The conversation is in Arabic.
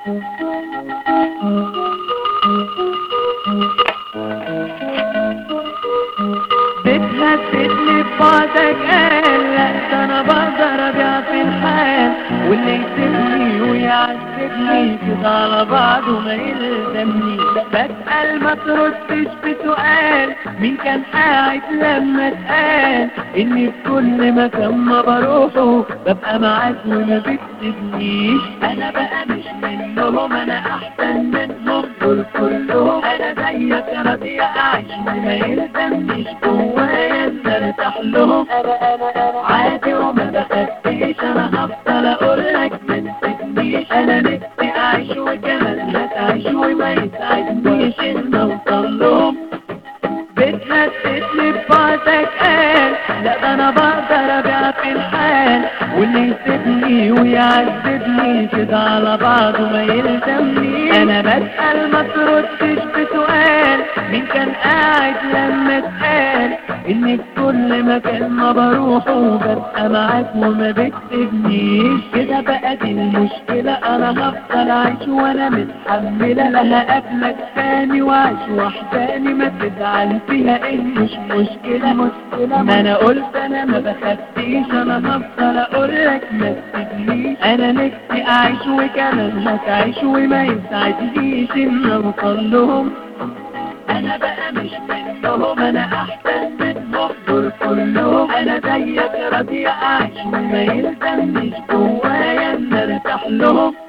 بتهددني ببعدك قال لا ده انا بقدر ابيع في الحال، واللي يسيبني ويعذبني كده على بعضه ما يلزمنيش. بسأل ما تردش بسؤال مين كان قاعد لما اتقال اني في كل مكان ما بروحه ببقى معاك وما بتسيبنيش. انا بقى مش منهم، انا احسن منهم دول كلهم. انا زيك راضي اعيش وما يلزمنيش جوايا ان ارتاح لهم. انا عادي وما بخبيش، انا هفضل اقولك ما تسيبنيش. انا نفسي اعيش وكمان هتعيش وما يسعدنيش ان اوصل لهم. بتهددني ببعدك قال لا ده انا بقدر ابيع في الحال، واللي يسيبني ويعذبني كده على بعضه ما يلزمني. انا بسأل ما تردش بسؤال مين كان قاعد لما اتقال اني في كل مكان ما بروحه ببقى معاك وما بتسيبنيش. كده بقى دي المشكلة، انا هفضل عايش وانا متحملة، لا هقابلك تاني وعيش وحداني ما تزعل فيها ايه مش مشكلة. ما انا قلت انا ما بخبيش، انا هفضل اقولك ما تسيبنيش. انا نفسي اعيش وكمان هتعيش وما يسعدنيش ان اوصل لهم. انا بقى مش منهم، انا احسن منهم دول كلهم. انا زيك راضي اعيش وما يلزمنيش جوايا ان ارتاح لهم.